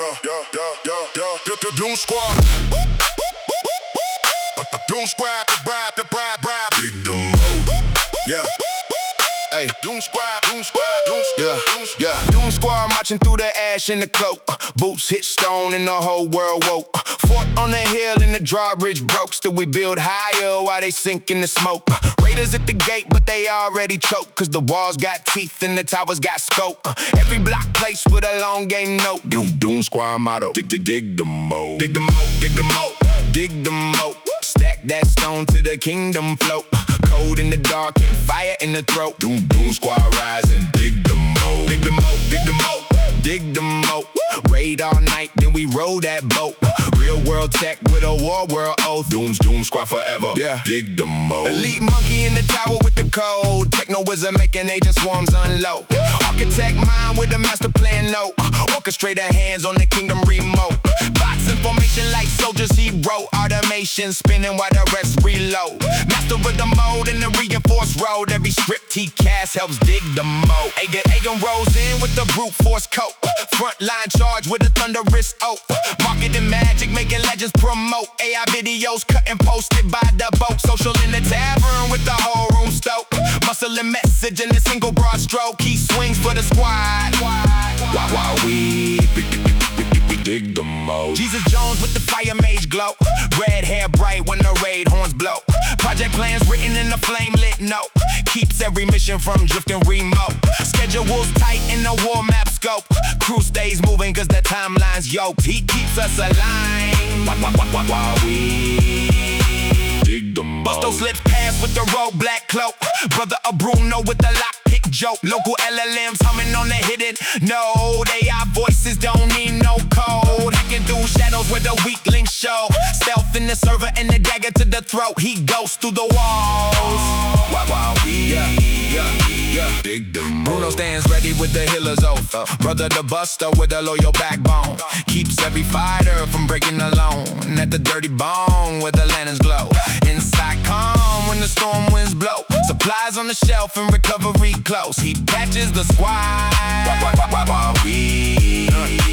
Doom Squad. Doom Squad, the bride. Big Doom. Yeah. Hey, Doom Squad, Doom Squad, Doom Squad, yeah. Doom Squad marching through the ash in the cloak. Boots hit stone and the whole world woke. Fort on the hill and the drawbridge broke. Still we build higher while they sink in the smoke. Raiders at the gate, but they already choked. Cause the walls got teeth and the towers got scope. Every block placed with a long game note. Doom Squad motto. Dig the moat. Dig the moat, dig the moat. Dig the moat. Stack that stone to the kingdom float. Cold in the dark and fire in the throat. Doom Squad rise and dig the moat. Dig the moat, dig the moat. Dig the moat. Raid all night, then we roll that boat. Real world tech with a war world oath. Doom Squad forever. Yeah. Dig the moat. Elite monkey in the tower with the code. Techno wizard making agent swarms unload. Architect mind with a master plan note. Orchestrator hands on the kingdom remote. Bots in formation like soldiers he wrote. Automation spinning while the rest reload. Master of the mode in the reinforced road. Every script he casts helps dig the moat. Agan rolls in with the brute force coat. Frontline charge with a thunderous oath. Marketing magic making legends promote. AI videos cut and posted by the boat. Social in the tavern with the whole room stoked. Muscle and message in a single broad stroke. He swings for the squad. While we dig the moat. Jesus Jones with the fire mage glow. Red hair bright when the raid horns blow. Project plans written in the flame lit note. Keeps every mission from drifting remote. Schedules tight in the war map scope. Crew stays moving cause the timeline's yoked. He keeps us aligned while we dig the moat. Busto slips past with the road black cloak. Brother of Bruno with the lockpick joke. Local LLMs humming on the hidden node. AI voices don't need no code. Hacking through shadows where the weak links show. Stealth in the server and the dagger to the throat. He goes through the walls while we dig the moat. Bruno stands ready with the healer's oath. Brother the buster with a loyal backbone. Keeps every fighter from breaking alone. At the dirty bone where the lanterns glow. Inside calm when the storm winds blow. Supplies on the shelf and recovery close. He patches the squad while we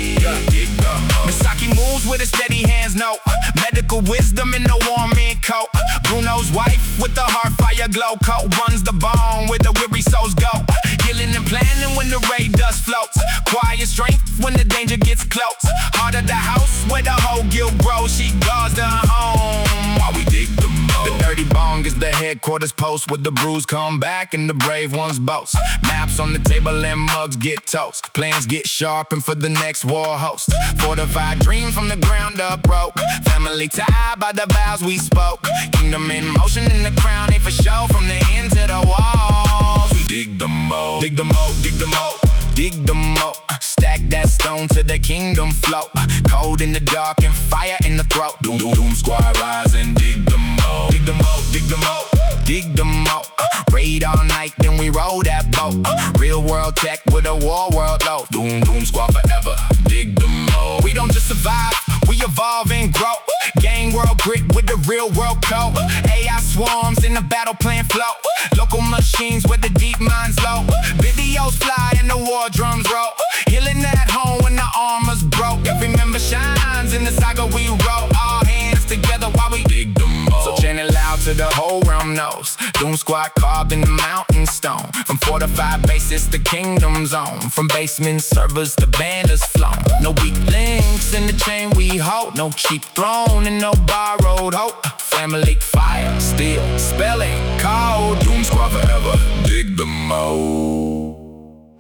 dig the moat. Misaki moves with his steady hands, no. Medical wisdom in the warm in coat. Bruno's wife with the heart fire glow coat. Runs the bone where the weary souls go. Healing and planning when the raid dust floats. Quiet strength when the danger gets close. Heart of the house where the whole guild grows. She guards the home while we dig the moat. The dirty bong is the headquarters post. Where the brews come back and the brave ones boast. Maps on the table and mugs get toast. Plans get sharpened for the next war host. Fortified dreams from the ground up broke. Family tied by the vows we spoke. Kingdom in motion and the crown ain't for show. From the end to the walls we dig the moat. Dig the moat, dig the moat. Dig the moat. Stack that stone to the kingdom float. Cold in the dark and fire in the throat. Doom Squad rise and dig the moat. Dig the moat, dig the moat. Dig the moat. Raid all night, then we roll that boat. Real world tech with a war world low. Doom Squad forever. Dig the moat. We don't just survive, we evolve and grow. Gang world grit with the real world code. AI swarms in the battle plan flow. Local machines with the deep minds low. Videos fly and the war drums roll. Healing at home when the armor's broke. Every member shines in the saga we wrote. All hands together while we dig the moat. So chant it loud to the whole realm knows. Doom Squad carved in the mountain stone. From fortified bases to kingdom zone. From basement servers to banners flown. No weak links in the chain we hold. No cheap throne and no borrowed hope. Family fire, steel, spelling, code. Doom Squad forever. Dig the moat.